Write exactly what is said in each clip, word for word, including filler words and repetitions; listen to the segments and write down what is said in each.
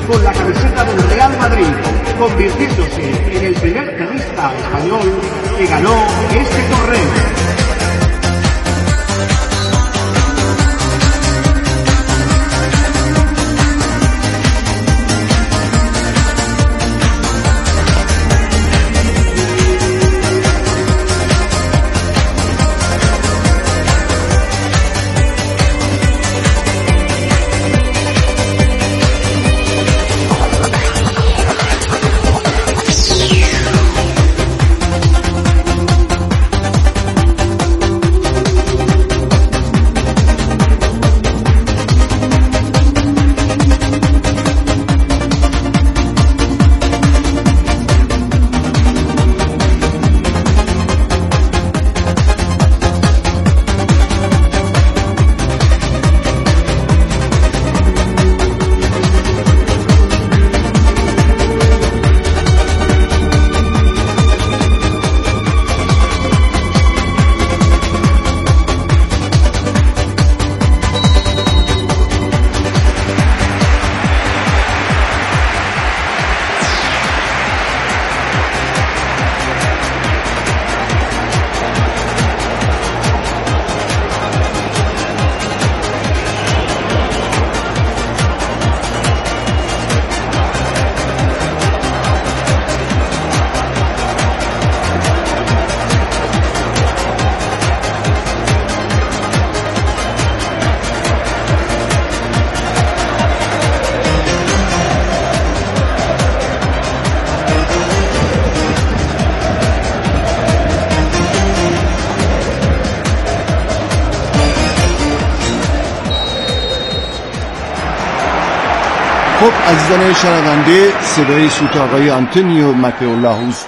con la camiseta del Real Madrid, convirtiéndose en el primer tenista español que ganó este torneo. خب عزیزان شنونده، صدای صوت آقای آنتونیو ماتئولاوس،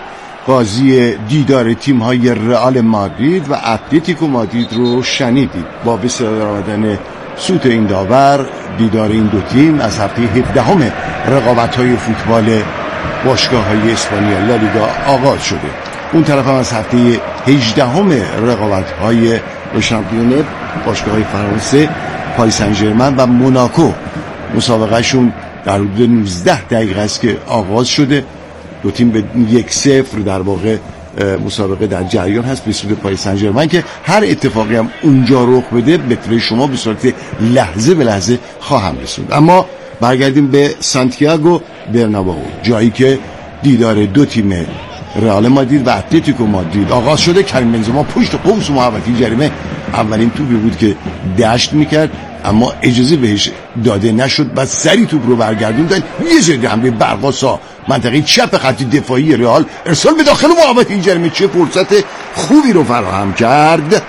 بازی دیدار تیم‌های رئال مادرید و اتلتیکو مادرید رو شنیدید. با به صدا آمدن صوت این داور، دیدار این دو تیم از هفته هفدهم رقابت‌های فوتبال باشگاه‌های اسپانیا لالیگا آغاز شده. اون طرف هم از هفته هجدهم رقابت‌های شامپیون باشگاه‌های فرانسه پاریس سن ژرمن و موناکو مسابقه شون در حدود نوزده دقیقه است که آغاز شده. دو تیم به یک صفر در واقع مسابقه در جریان هست به سود پاریس سن ژرمن که هر اتفاقی هم اونجا رخ بده به اطلاع شما به صورت لحظه به لحظه خواهم رسوند. اما برگردیم به سانتیاگو برنابئو، جایی که دیدار دو تیم رئال مادرید و اتلتیکو مادرید آغاز شده. کریم بنزما پشت قوس محوطه جریمه اولین توپی بود که دشت میکرد اما اجازه بهش داده نشد و سری توپ رو برگردوندن. یه ضد حمله برقاسا منطقه چپ خط دفاعی رئال ارسال به داخل محوطه جریمه، چه فرصت خوبی رو فراهم کرد.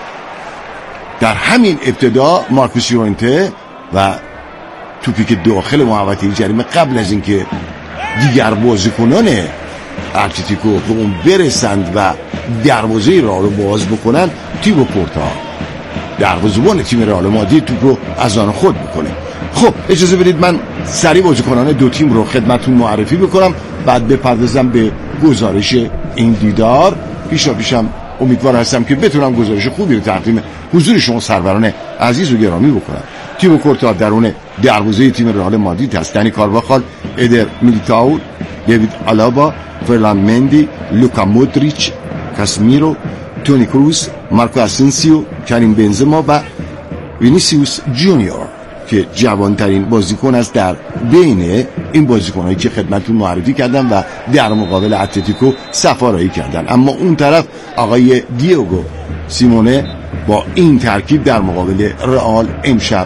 در همین ابتدا مارکوس یورنته و توپی که داخل محوطه جریمه قبل از اینکه دیگر بازیکنان اتلتیکو به اون برسند و دروازه رئال رو باز بکنن، تیبو کورتا دروازه‌بان تیم رئال مادرید توپ رو از آن خود میکنه. خب اجازه بدید من سریع بازیکنان دو تیم رو خدمتتون معرفی بکنم، بعد بپردازم به گزارش این دیدار. پیشا پیشم امیدوار هستم که بتونم گزارش خوبی رو تقدیم حضور شما سروران عزیز و گرامی بکنم. تیبو کورتا درون دروازه تیم رئال مادرید هست. دنی کارواخال، ادر میلیتائو، دیوید آلابا، فرلان مندی، لوکا مودریچ، کاسمیرو، تونی کروس، مارکو اسنسیو، کریم بنزما و وینیسیوس جونیور که جوانترین بازیکن است در بین این بازیکنایی که خدمتتون معرفی کردم و در مقابل اتلتیکو سفارایی کردن. اما اون طرف آقای دیگو سیمونه با این ترکیب در مقابل رئال امشب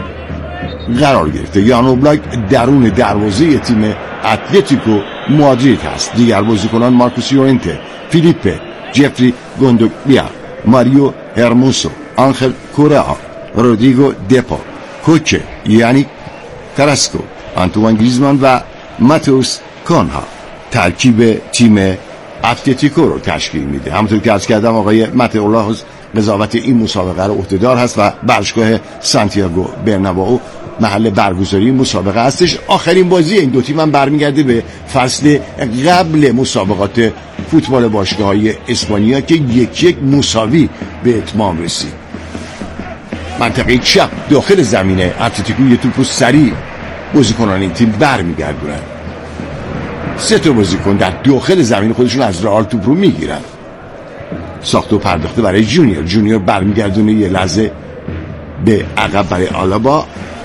قرار گرفته. یان اوبلاک درون دروازه تیم اتلتیکو مادرید هست. دیگر بازیکنان مارکوس یورنته، فیلیپه، جفری گوندوگبیا، ماریو هرموسو، آنخل کورا، رودریگو دپا، کوچه یعنی تراسکو، آنتوان گریزمان و ماتئوس کونها ترکیب تیم اتلتیکو رو تشکیل میده. همونطور که عرض کردم آقای ماتئولاوس قضاوت این مسابقه رو عهده‌دار هست و باشگاه سانتیاگو برنابئو محل برگزاری مسابقه هستش. آخرین بازی این دو تیم هم برمیگرده به فصل قبل مسابقات فوتبال باشگاه‌های اسپانیا که یک یک مساوی به اتمام رسید. منطقه چپ داخل زمینه اتلتیکو یه توپ رو سریع بازیکنان این تیم برمیگردونن. سه تا بازیکن در داخل زمین خودشون از رئال توپ رو میگیرن. ساخته و پرداخته برای جونیور. جونیور برمیگردونه یه لحظه به عقب برای آلابا.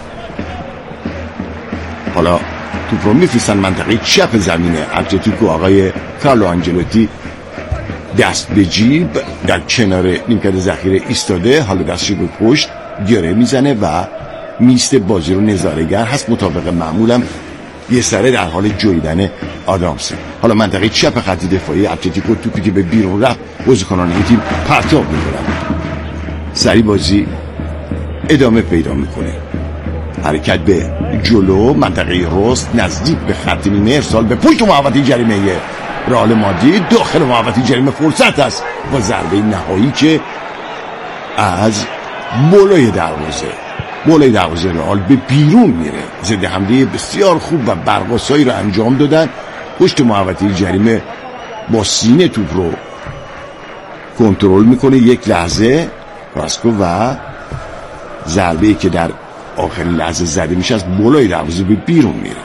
حالا توپ رو میفرستن منطقه چپ زمین اتلتیکو. آقای کارلو آنجلوتی دست به جیب در کنار نیمکت ذخیره ایستاده، حالا دستش به پشت گره میزنه و میسته بازی رو نظاره‌گر هست. مطابق معمولم یه سره در حال جویدن آدامسه. حالا منطقه چپ خط دفاعی اتلتیکو توپی که به بیرون رفت بازیکنان این تیم پرتاب میکنن. سری بازی ادامه پیدا میکنه. حرکت به جلو، منطقه رست نزدیک به خط نیمه، ارسال به پشت محوطه جریمه رئال مادرید. داخل محوطه جریمه فرصت است با ضربه نهایی که از بالای دروازه بالای دروازه رئال به بیرون میره. ضد حمله بسیار خوب و برقاسایی رو انجام دادن. پشت محوطه جریمه با سینه توپ رو کنترل میکنه. یک لحظه کاراسکو و ضربه‌ای که در آخرین لحظه زده میشه از بالای دروازه به بیرون میره.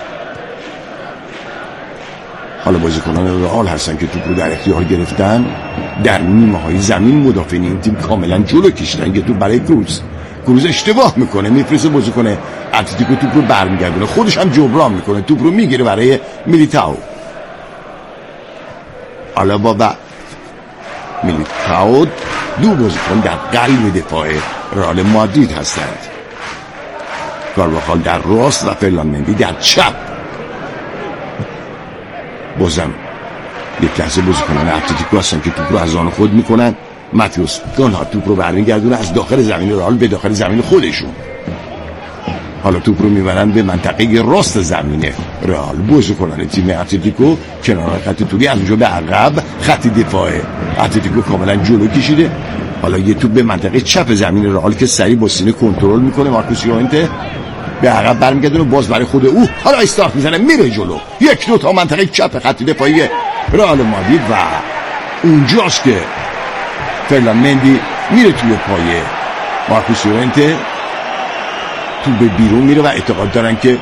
حالا بازیکنان رئال هستن که توپ رو در اختیار گرفتن. در نیمه های زمین مدافعین این تیم کاملا جلو کشیدن. یه توپ برای کروز. کروز اشتباه میکنه، میفرسته بازیکن اتلتیکو توپ رو برمیگردونه، خودش هم جبران میکنه، توپ رو میگیره برای میلیتائو. آلابا و میلیتائو دو بازیکن در قلب دفاع رئال مادرید هستند. کارواخال در راست و فرلان مندی در چپ. بازم یک لحظه بازیکنان اتلتیکو هستن که توپ رو از آن خود میکنن. ماتیوس گانها توپ رو برمیگردونه از داخل زمین رئال به داخل زمین خودشون. حالا توپ رو میبرن به منطقه راست زمین رئال. بازیکنان تیم اتلتیکو کنار خط طولی از اونجا به عقب. خط دفاع اتلتیکو کاملا جلو کشیده. حالا یه توپ به منطقه چپ زمین رئال که سریع با سینه کنترل میکنه. مارکوس یورنته به عقب برمیگردونه، باز برای خود او حالا استارت میزنه، میره جلو. یک دو تا منطقه چپ خط دفاعی رئال مادرید و اونجاست که فرلان مندی میره توی پای مارکوس یورنته. تو به بیرون میره و اعتقاد دارن که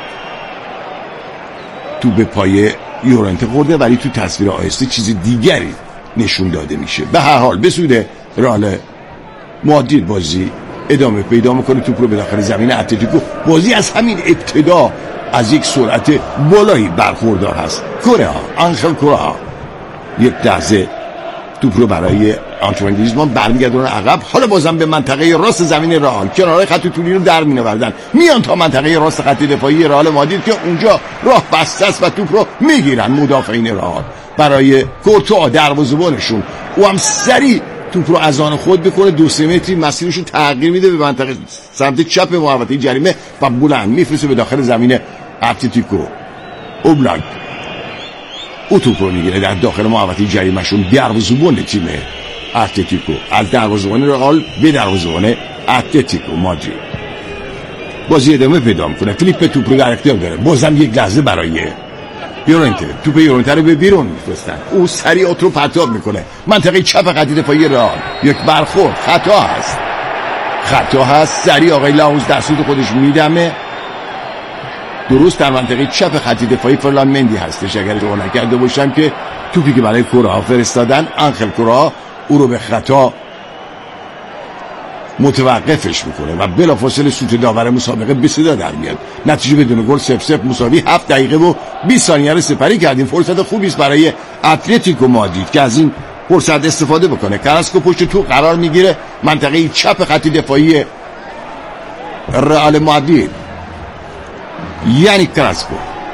تو به پای یورنته خورده، ولی تو تصویر آهسته چیز دیگری نشون داده میشه. به هر حال به سود رئال مادرید بازی ادامه پیدا میکنه. توپ رو به داخل زمین اتلتیکو. بازی از همین ابتدا از یک سرعت بالایی برخوردار هست. کره آنخل کره یک لحظه توپ رو برای آنتوان گریزمان برمیگردونه عقب. حالا بازم به منطقه راست زمین رئال، کناره خط طولی رو در مینوردن، میان تا منطقه راست خط دفاعی رئال مادرید که اونجا راه بسته است و توپ رو میگیرن مدافعین رئال برای کورتوا دروازه‌بانشون. او هم سریع توپ رو از آن خود بکنه، دو سه متری مسیرشو تغییر میده به منطقه سمت چپ محوطه جریمه و بلند میفرسته به داخل زمین اتلتیکو. اوبلاک او توپ رو میگیره در داخل محوطه جریمه‌شون. دروازه‌بان تیم اتلتیکو از دروازه‌بان رئال به دروازه‌بان اتلتیکو مادرید بازی ادامه پیدا میکنه. فلیپ توپ رو در اختیار داره. بازم یک لحظه برای یورنته. توپ یورنته رو به بیرون میفرستن. او سریع رو پرتاب میکنه منطقه چپ خط دفاعی رئال. یک برخورد خطا هست. خطا هست. سریع آقای لاوز در سود خودش میدمه. درست در منطقه چپ خط دفاعی فرلان مندی هستش. اگر اشتباه نکرده باشم که توپی که برای کره فرستادن، آنخل کره او رو به خطا متوقفش میکنه و بلافاصله سوت داور مسابقه به صدا در میاد. نتیجه بدون گل صفر صفر مساوی. هفت دقیقه و بیست ثانیه رو سپری کردیم. فرصت خوبی است برای اتلتیکو مادرید که از این فرصت استفاده بکنه. کاراسکو پشت تو قرار میگیره منطقه چپ خط دفاعی رئال مادرید. یعنی کاراسکو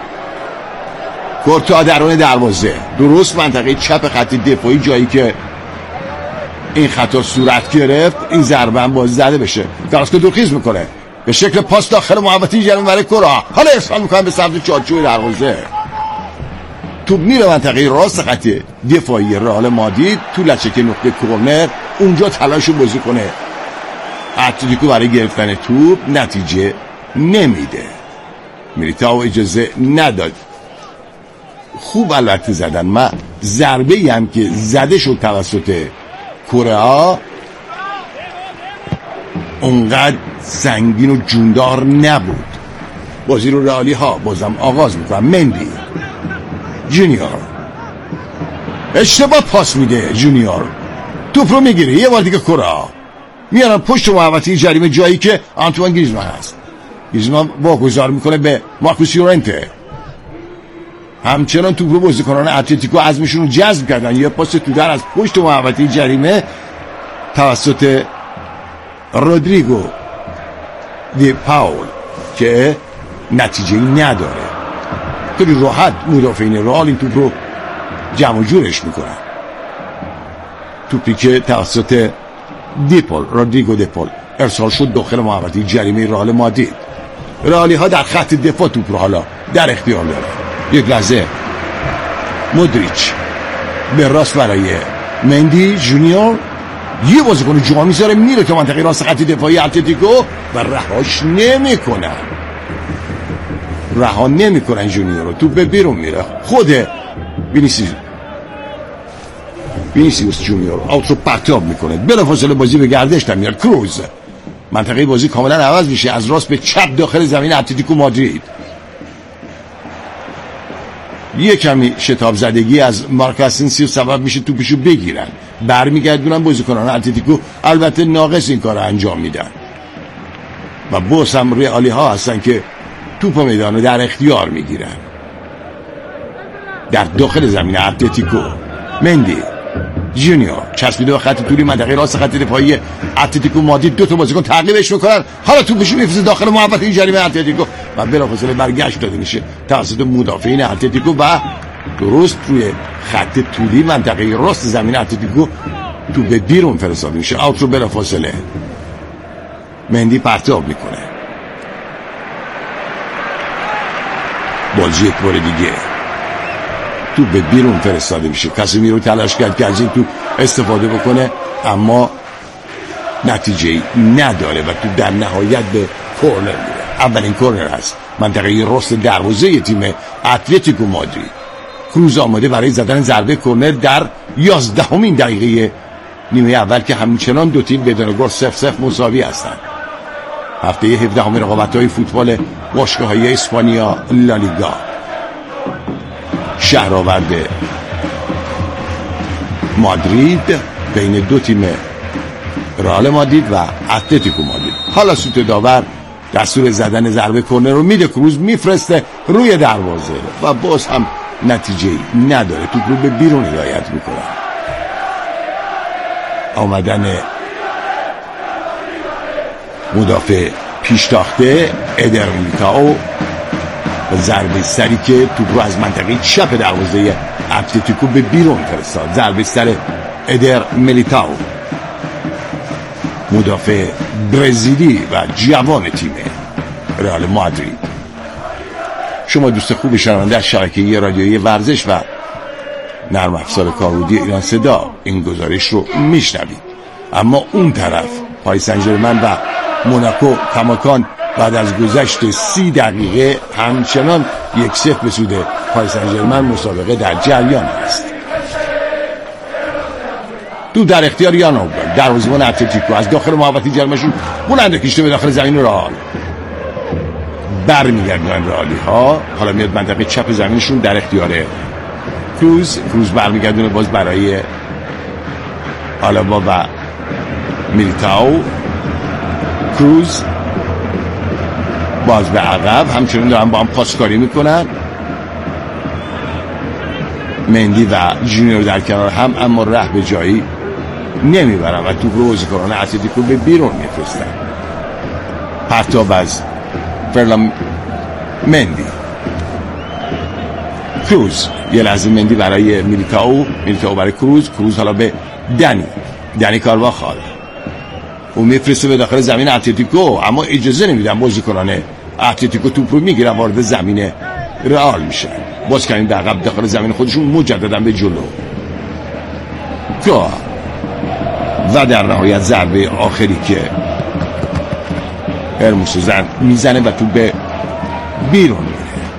کورتوا درون دروازه، درست منطقه چپ خط دفاعی، جایی که این خطا صورت گرفت. این ضربه هم باز زده بشه. کاراسکو دورخیز میکنه به شکل پاس داخل محوطه جریمه برای کره. حالا ارسال میکنن به سمت چارچوب دروازه. توپ میره منطقه راست خط دفاعی رئال مادرید تو لچک نقطه کرنر. اونجا تلاشو بازی کنه اتلتیکو برای گرفتن توپ، نتیجه نمیده. میلیتائو اجازه نداد. خوب البته زدن. ما ضربه ای هم که زده شد توسط کره اونقدر سنگین و جوندار نبود. بازی رو رئالی ها بازم آغاز میکنن. مندی جونیور اشتباه پاس میده. جونیور توپ رو میگیره، یه بار دیگه کرا میارن پشت محوطه جریمه، جایی که آنتوان گریزمان هست. گریزمان واگذار میکنه به مارکوس یورنته. همچنان توپ رو بازیکنان اتلتیکو عزمشون رو جذب کردن. یه پاس تو در از پشت محوطه جریمه توسط رودریگو دی پاول که نتیجه نداره. خیلی راحت مدافعین رئال این توپ رو جمع جورش میکنن. توپی که توسط دیپول رودریگو دیپول ارسال شد داخل محوطه جریمه رئال مادرید. رئالی ها در خط دفاع توپ رو حالا در اختیار دارن. یک لحظه مودریچ به راست برای مندی جونیور، یه بازیکن جا میذاره میره تو منطقه راست خط دفاعی اتلتیکو و رهاش نمیکنن. رها نمیکنن جونیور رو. توپ به بیرون میره. خود وینیسیوس وینیسیوس جونیور آوت رو پرتاب میکنه. بلافاصله بازی به گردش در میاد. کروز منطقه بازی کاملا عوض میشه، از راست به چپ داخل زمین اتلتیکو مادرید. یه کمی شتاب زدگی از مارک اسنسیو سبب میشه توپشو بگیرن، برمیگردونن بازیکنان اتلتیکو. البته ناقص این کار انجام میدن و باز هم رئالی ها هستن که توپ میدانو در اختیار میگیرن. در داخل زمین اتلتیکو مندی جونیور چسبیده به خط طولی منطقه راست خط دفاعی اتلتیکو مادرید. دو تا بازیکن تعقیبش میکنن. حالا توپشو میفرسته داخل محوطه جریمه اتلتیکو و بلافاصله برگشت داده میشه توسط مدافعین اتلتیکو و درست روی خط طولی منطقه راست زمین اتلتیکو توپ بیرون فرستاده میشه. اوت رو بلافاصله مندی پرتاب میکنه. بازی یک بار دیگه تو به بیرون فرستاده میشه. کاسمیرو تلاش کرد که از این تو استفاده بکنه اما نتیجه نداره و تو در نهایت به کورنر میره. اولین کورنر هست منطقه راست دروازه تیم اتلتیکو مادرید. کروز آماده برای زدن ضربه کورنر در یازدهمین دقیقه نیمه اول که همچنان دو تیم بدون گل صفر صفر مساوی هستند. هفته هفدهم رقابت‌های فوتبال باشگاه‌های اسپانیا لالیگا. شهرآورد مادرید بین دو تیم رئال مادرید و اتلتیکو مادرید. حالا سوت داور دستور زدن ضربه کورنر رو میده. کروز میفرسته روی دروازه و باز هم نتیجه نداره. توپ رو به بیرون هدایت میکنه. آمدن مدافع پیشتاخته ادر میلیتائو و ضربه سری که توپ رو از منطقه چپ دروازه اتلتیکو به بیرون فرستاد. ضربه سر ادر میلیتائو مدافع برزیلی و جوان تیم رئال مادرید. شما دوست خوب شنونده از شبکه رادیویی ورزش و نرم افزار کاربردی ایران صدا این گزارش رو میشنوید. اما اون طرف پاریس سن ژرمن و موناکو کماکان بعد از گذشت سی دقیقه همچنان یک صفر به سود پاریس سن ژرمن مسابقه در جریان است. تو در اختیار یان اوبل دروازه‌بان اتلتیکو از داخل محوطه جریمه‌شون بلند کشیده به داخل زمین رئال. برمیگردن رئالی ها. حالا میاد منطقه چپ زمینشون در اختیار کروز. کروز برمیگردونه باز برای آلابا و میلیتائو. کروز باز به عقب همچنین دارن با هم پاسکاری میکنن. مندی و جونیور در کنار هم اما ره به جایی نمیبرن و توپ رو بازیکنان اتلتیکو به بیرون میفرستن. پرتاب از فرلان مندی. کروز یه لحظه مندی برای میلیتائو، میلیتائو برای کروز. کروز حالا به دنی دنی کارواخال او میفرسته به داخل زمین اتلتیکو اما اجازه نمیدن بازیکنان اتلتیکو توپ رو میگیرن وارد زمین رئال میشن. باز کردن در عقب داخل زمین خودشون مجددا به جلو و در نهایت ضربه آخری که هرموس زن میزنه و توپ به بیرون میره.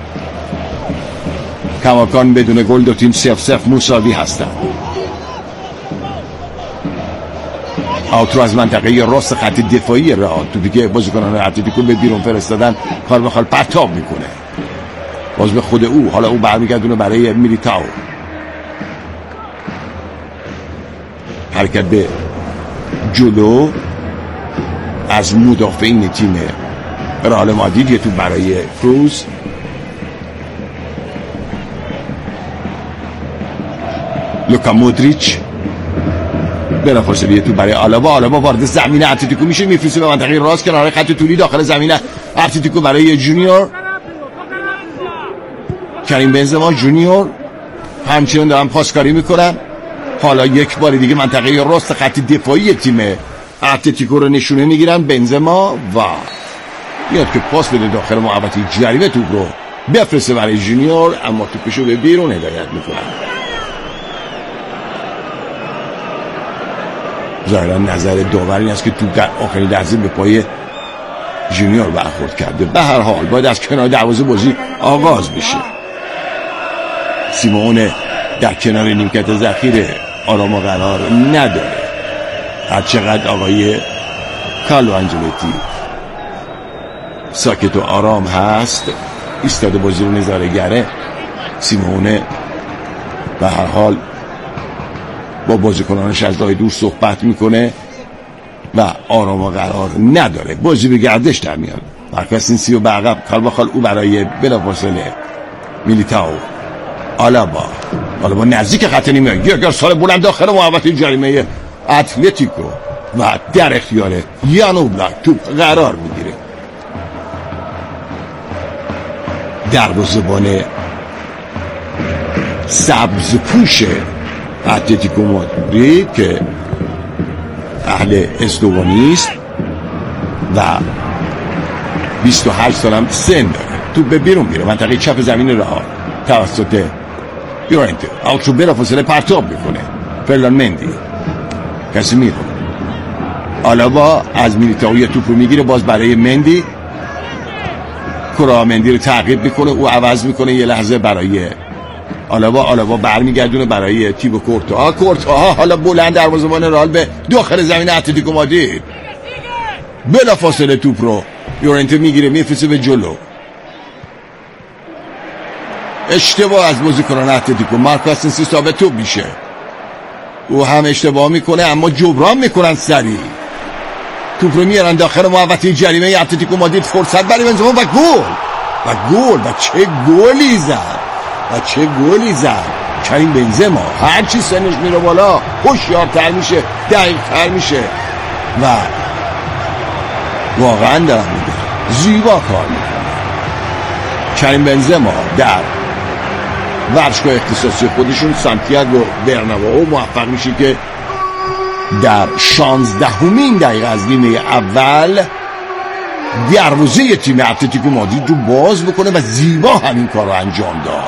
کماکان بدون گل دو تیم صفر صفر مساوی هستن. آوترو از منطقه راست خط دفاعی رئال، توپی که بازیکنان اتلتیکو به بیرون فرستادن کار به خال پرتاب میکنه، باز به خود او، حالا او برمیگردونه برای میلیتائو. حرکت به جلو از مدافعین تیم رئال مادرید، یه توپ برای کروز، لوکا مودریچ بلافاصله تو برای آلابا. آلابا وارد زمین اتلتیکو میشه، میفرسته به منطقه راست کنار خط طولی داخل زمین اتلتیکو برای جونیور. کریم بنزما جونیور همچنان دارن پاسکاری میکنن. حالا یک بار دیگه منطقه راست خط دفاعی تیم اتلتیکو رو نشونه میگیرن. بنزما و میاد که پاس بده داخل محوطه جریمه، توپ رو بفرسته برای جونیور، اما توپشو به بیرون هدایت میکنن. ظاهرا نظر داور این است که توپ در آخرین لحظه به پای جونیور برخورد کرده. به هر حال باید از کنار دروازه بازی آغاز بشه. سیمونه در کنار نیمکت ذخیره آرام و قرار نداره، هر چقدر آقای کارلو انجلوتی ساکت و آرام هست، ایستاده بازی رو نظاره‌گره. سیمونه به هر حال با بازیکنانش از راه دور صحبت میکنه و آرام و قرار نداره. بازی به گردش در میاد. مرکز این سی و به عقب کارواخال، او برای بلافاصله میلیتائو. آلابا آلابا نزدیک خط نیمه، یک سال بلند داخل محوطه جریمه اتلتیکو و در اختیار یان اوبلاک توپ قرار میگیره. دروازه‌بان سبز پوش اتلتیکو مادرید که اهل اسلوونیست و بیست و هشت سال هم سن داره، توپ به بیرون میره منطقه چپ زمین رئال توسط یورنته. آوترو بلافاصله پرتاب میکنه. فرلان مندی، کاسمیرو، آلابا از میلیتائو توپ رو میگیره، باز برای مندی. کرا مندی رو تعقیب میکنه، او عوض میکنه یه لحظه برای آلابا. آلابا برمیگردونه برای تیبو کورتوا. کورتوا حالا بلند دروازه‌بان رئال به داخل زمین اتلتیکو مادرید. بلافاصله توپ رو یورنته میگیره، میفرسته به جلو. اشتباه از بازیکنان اتلتیکو. مارکو اسنسی ثابت توپ میشه، او هم اشتباه میکنه اما جبران میکنن سریع. توپ رو میارن داخل محوطه جریمه اتلتیکو مادرید. فرصت برای بنزما و گل و گل و چه گلی زد و چه گلی زد کریم بنزما. هرچی سنش میره بالا هوشیارتر میشه، دقیق‌تر میشه و واقعا دارم میگه زیبا کار میکنه. کریم بنزما در ورزشگاه اختصاصی خودشون سانتیاگو برنابئو موفق میشه که در شانزدهمین دقیقه از نیمه اول دروازه تیم اتلتیکو مادرید رو باز بکنه و زیبا همین کار رو انجام داد.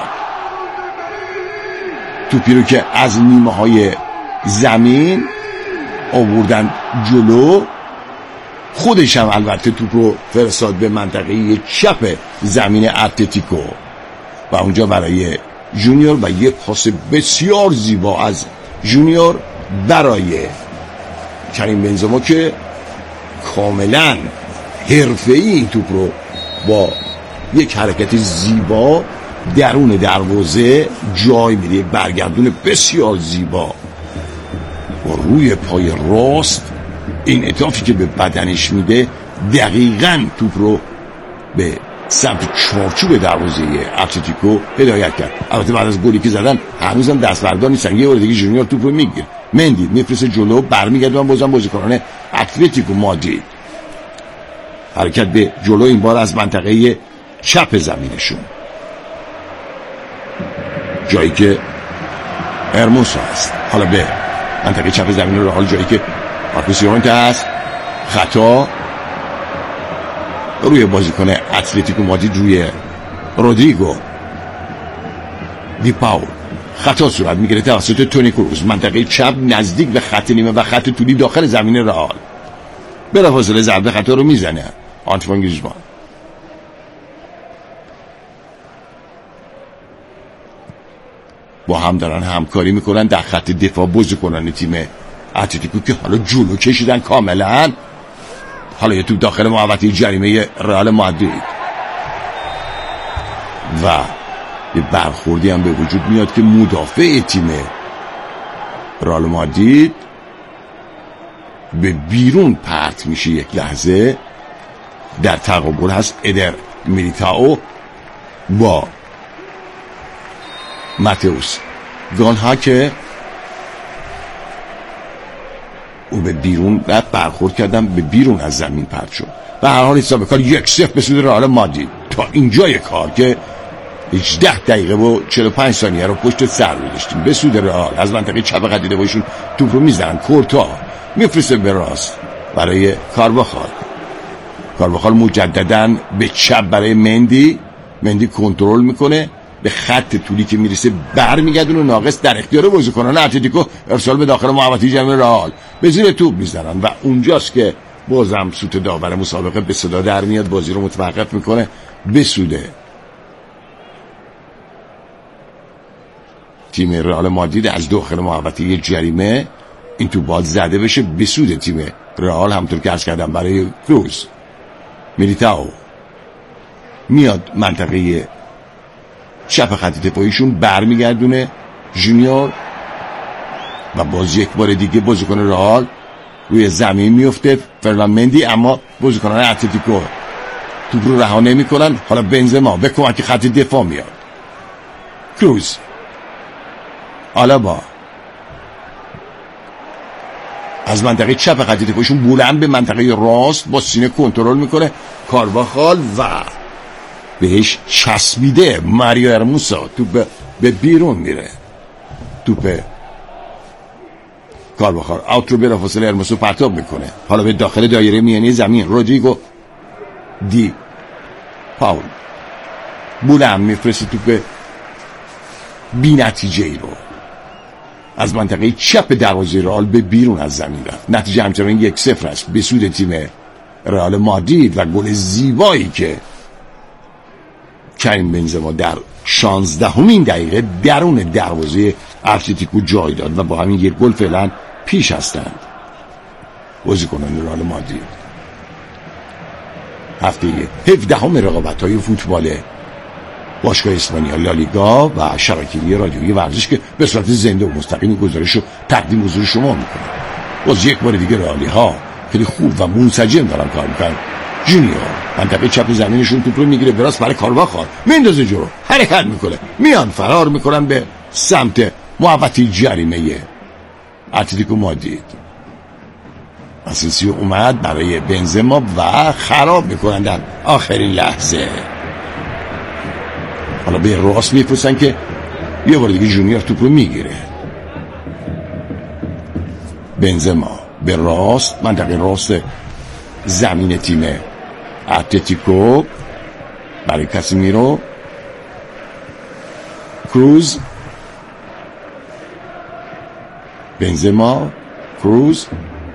توپی رو که از نیمه های زمین آوردن جلو، خودش هم البته توپ رو فرستاد به منطقه چپ زمین اتلتیکو و اونجا برای جونیور و یک پاس بسیار زیبا از جونیور برای کریم بنزما که کاملا حرفه‌ای این توپ رو با یک حرکت زیبا درون دروازه جای میده. یک برگردون بسیار زیبا با روی پای راست، این انعطافی که به بدنش میده دقیقاً توپ رو به سمت چارچوب دروازه اتلتیکو هدایت کرد. البته بعد از گلی که زدن هنوزم دست بردار نیستن. یه بار دیگه جونیور توپ رو میگیره، مندی میفرسته جلو، برمیگردن بازم بازیکنان اتلتیکو مادرید. حرکت به جلو این بار از منطقه چپ زمینشون، جایی که ارموسو هست. حالا به منطقه چپ زمین رو، حال جایی که مارکوس یورنته هست. خطا روی بازیکن اتلتیکو مادرید، روی رودریگو دی پاول. خطا صورت میگیره توسط تونی کروز، منطقه چپ نزدیک به خط نیمه و خط طولی داخل زمین رئال. بلافاصله ضربه خطا رو میزنه آنتوان گریزمان. با هم دارن همکاری میکنن در خط دفاع بازیکنان تیم اتلتیکو که حالا جلو کشیدن کاملا، حالا یه تو داخل محوطه جریمه رئال مادرید و یه برخوردی هم به وجود میاد که مدافع تیم رئال مادرید به بیرون پرت میشه. یک لحظه در تقابل هست ادر میلیتائو با ماتئوس گانها که او به بیرون رفت، برخورد کردن به بیرون از زمین پرت شد. به هر حال حساب کار یک صفر به سود رئال مادرید. تا اینجای کار که هجده دقیقه و چهل و پنج ثانیه رو پشت سر رو داشتیم به سود رئال. از منطقه چپ قدیده باشون توپ رو میزنن، کورتا میفرسته به راست برای کارواخال. کارواخال مجدداً به چپ برای مندی. مندی کنترل میکنه، به خط طولی که میرسه برمیگردونه، ناقص در اختیار بازیکنان اتلتیکو، ارسال به داخل محوطه جریمه رئال، به زیر توپ میزنن و اونجاست که بازم سوت داور مسابقه به صدا در میاد، بازی رو متوقف میکنه به سود تیم رئال مادرید. از داخل محوطه جریمه این توپ باید زده بشه به سود تیم رئال. همونطور که عرض کردم برای کروز. میلیتائو میاد منطقه چپ خط دفاعیشون، برمیگردونه جونیور و باز یک بار دیگه بازیکن رئال روی زمین میفته، فرلان مندی، اما بازیکنان اتلتیکو توپ رو رها نمیکنن. حالا بنزما به کمک خط دفاع میاد، کروز، آلابا از منطقه چپ خط دفاعیشون بلند به منطقه راست با سینه کنترل میکنه کارواخال و بهش چسبیده ماریو ارموسا، توپ به بیرون میره. توپ کارواخال اوت رو بلا فاصله ارموسا پرتاب میکنه، حالا به داخل دایره میانی زمین. رودریگو دی پاول بلند میفرسته توپ بی نتیجه ای رو از منطقه چپ دروازه رئال به بیرون از زمین رفت. نتیجه همچنان یک صفر است به سود تیم رئال مادرید و گل زیبایی که کریم بنزما در شانزدهمین دقیقه درون دروازه اتلتیکو جای داد و با همین یک گل فعلا پیش هستند بازیکنان رئال مادرید. هفته هفدهم رقابت‌های فوتبال باشگاه اسپانیا لالیگا و شبکه‌ای رادیویی ورزش که به صورت زنده و مستقیم گزارش رو تقدیم حضور شما میکنه. باز یک بار دیگه رئالی ها خیلی خوب و منسجم دارن کار میکنن. جونیور منطقه چپ زمینشون توپ رو میگیره به راست برای کارواخال، میندازه جلو، حرکت میکنه، میان فرار میکنن به سمت محوطه جریمه اتلتیکو مادرید. اسینسیو اومد برای بنزما و خراب میکنن در آخرین لحظه. حالا به راست میپرسن که یه بار دیگه جونیور توپ رو میگیره. بنزما به راست، منطقه راست زمین تیم اتلتیکو برای کاسمیرو. کروز، بنزما، کروز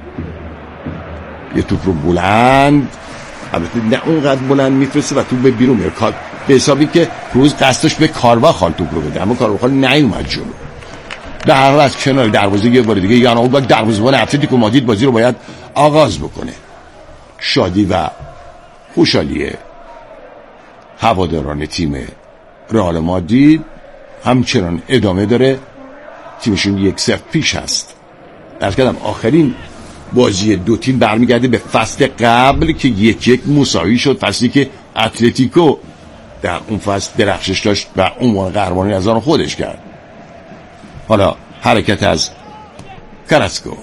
یه توپ رو بلند، البته نه اونقدر بلند میفرسته و توپ به بیرون میره، به حسابی که کروز قصدش به کارواخال توپ رو بده، اما کارواخال نیومد جلو. در هر حال از کنار دروازه یه بار دیگه یعنی اون دروازه‌بان اتلتیکو مادرید بازی رو باید آغاز بکنه. شادی و خوشحالی هواداران تیم رئال مادرید همچنان ادامه داره، تیمشون یک صفر پیش هست. درست کردم آخرین بازی دو تیم برمیگرده به فصل قبل که یک یک مساوی شد، فصلی که اتلتیکو در اون فصل درخشش داشت و عنوان قهرمانی از آن خودش کرد. حالا حرکت از کاراسکو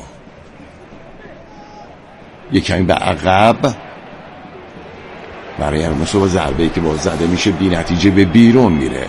یک کمی به عقب برای ارموسا با ضربه‌ای که باز زده میشه بی نتیجه به بیرون میره.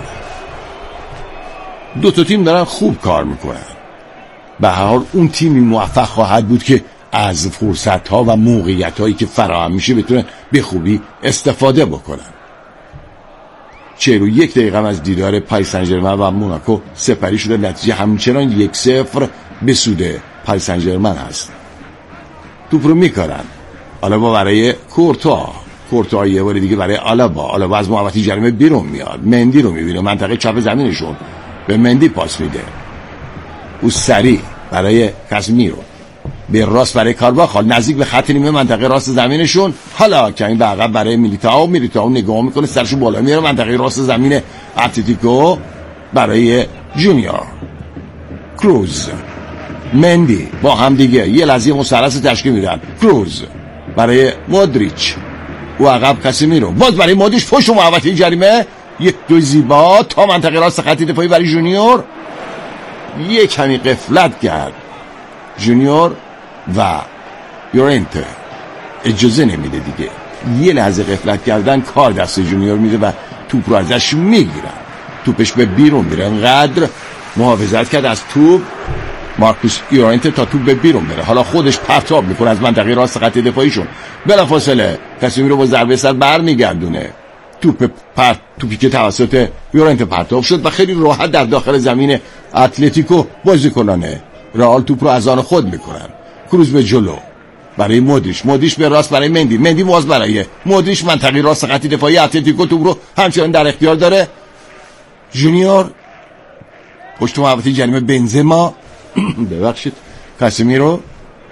دو تا تیم دارن خوب کار میکنن. به هر حال اون تیمی موفق خواهد بود که از فرصت‌ها و موقعیت‌هایی که فراهم میشه بتونن به خوبی استفاده بکنن. چهل و یک دقیقه از دیدار پاریس سن ژرمن و موناکو سپری شده، نتیجه همچنان یک صفر به سود پاریس سن ژرمن هست. توپ رو میکارن آلابا برای کورتا، کورتا یه بار دیگه برای آلابا، آلابا از محوطه جریمه بیرون میاد، مندی رو میبینه منطقه چپ زمینشون، به مندی پاس میده، او سریع برای کاسمیرو، به راست برای کارواخال نزدیک به خط نیمه منطقه راست زمینشون. حالا کمی به عقب برای میلیتائو. میلیتائو نگاه میکنه، سرشو بالا میاره منطقه راست زمین اتلتیکو برای جونیور. کروز، مندی با هم دیگه یه لحظه مثلث تشکیل میدن. کروز برای مودریچ و عقب کاسمیرو، باز برای مودریچ پشت محوطه جریمه. یک دو زیبا تا منطقه راست خط دفاعی برای جونیور. یک کمی غفلت کرد جونیور و یورنته اجازه نمیده دیگه. یه لحظه غفلت کردن کار دست جونیور میده و توپ رو ازش میگیرن. توپش به بیرون میره. انقدر محافظت کرد از توپ مارکوس یورنته تا توپ به بیرون بره. حالا خودش پرتاب میکنه از منطقه راست خط دفاعیشون. بلافاصله کاسمیرو با ضربه سر برمیگردونه توپ پر توپی که توسط یورنته پرتاب شد و خیلی راحت در داخل زمین اتلتیکو بازیکنان رئال توپ رو از آن خود میکنن. کروز به جلو برای مودریچ، مودریچ به راست برای مندی، مندی باز برای مودریچ منطقه راست خط دفاعی اتلتیکو توپ رو همچنان در اختیار داره. جونیور پشت محوطه جریمه بنزما ببخشید کاسمیرو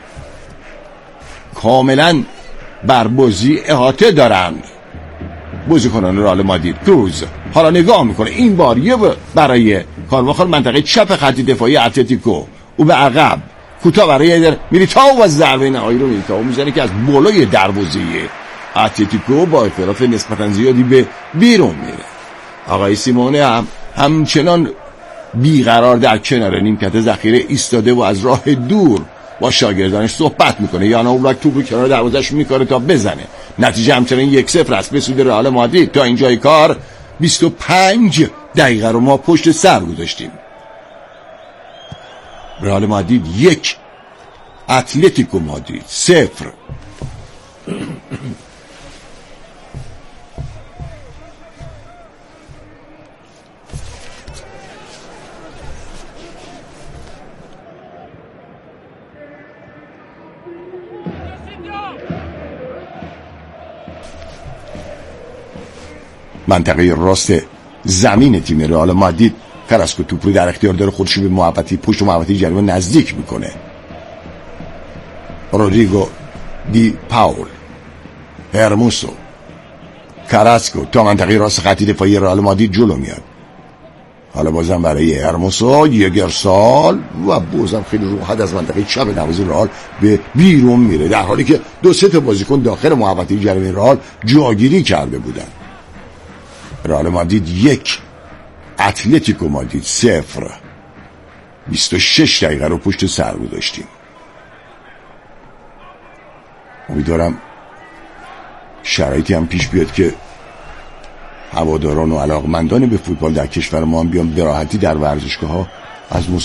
کاملا بر بازی احاطه دارند بازیکنان رئال مادرید. کروز حالا نگاه میکنه، این بار یه برای کارواخال منطقه چپ خط دفاعی اتلتیکو او به عقب کوتاه برای میلیتائو و ضربه نهایی رو میلیتائو میزنه که از بالای دروازه اتلتیکو با اختلاف نسبتا زیادی به بیرون میره. آقای سیمونه هم همچنان بیقرار در کنار نیمکت ذخیره ایستاده و از راه دور با شاگردانش صحبت میکنه. یانا اولاک توپ رو کنار دروازه‌اش میکاره تا بزنه. نتیجه همچنان یک صفر است به سود رئال مادرید. تا اینجای کار بیست و پنج دقیقه رو ما پشت سر گذاشتیم. رئال مادرید یک، اتلتیکو مادرید صفر. منطقه راست زمین تیم رئال مادرید کاراسکو توپ رو در اختیار داره، خودش به محوطه پشت محوطه جریمه نزدیک میکنه. رودریگو دی پاول، هرموسو، کاراسکو تا منطقه راست خط دفاعی رئال مادرید جلو میاد. حالا بازم برای هرموسو یک ارسال و بازم خیلی راحت از منطقه چپ دروازه رئال به بیرون میره، در حالی که دو سه تا بازیکن داخل محوطه جریمه رئال جاگیری کرده بودن. رئال مادرید یک، اتلتیکو مادرید صفر. بیست و شش دقیقه رو پشت سر گذاشتیم. امیدوارم شرایطی هم پیش بیاد که هواداران و علاقمندان به فوتبال در کشور ما هم بیان به راحتی در ورزشگاه ها از